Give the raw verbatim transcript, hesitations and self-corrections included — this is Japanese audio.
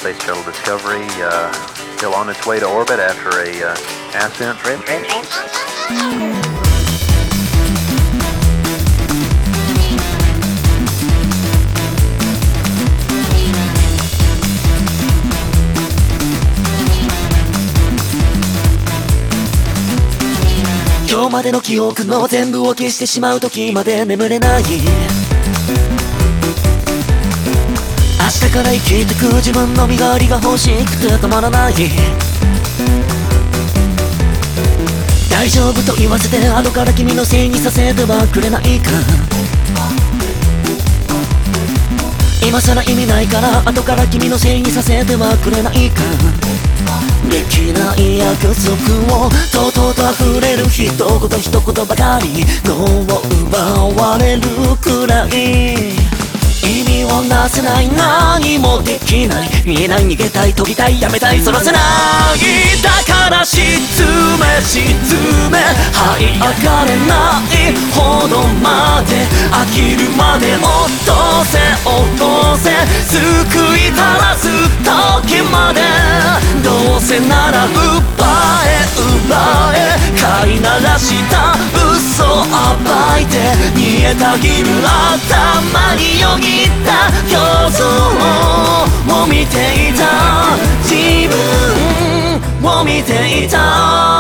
Space Shuttle Discovery uh, still on its way to orbit after a uh, ascent trip. Trip. 今日までの記憶の全部を消してしまう時まで眠れない。明日から生きてく自分の身代わりが欲しくてたまらない。大丈夫と言わせて後から君のせいにさせてはくれないか。今さら意味ないから後から君のせいにさせてはくれないか。できない約束をとうとうと溢れる一言一言ばかり脳を奪われるくらい意味をなせない何もできない見えない逃げたい飛びたいやめたいそらせないだから沈め沈め這い上がれないほどまで飽きるまで落とせ落とせ救い垂らす時までどうせなら奪え奪え飼いならした嘘を暴いて煮えたぎる頭によぎった表情を見ていた自分を見ていた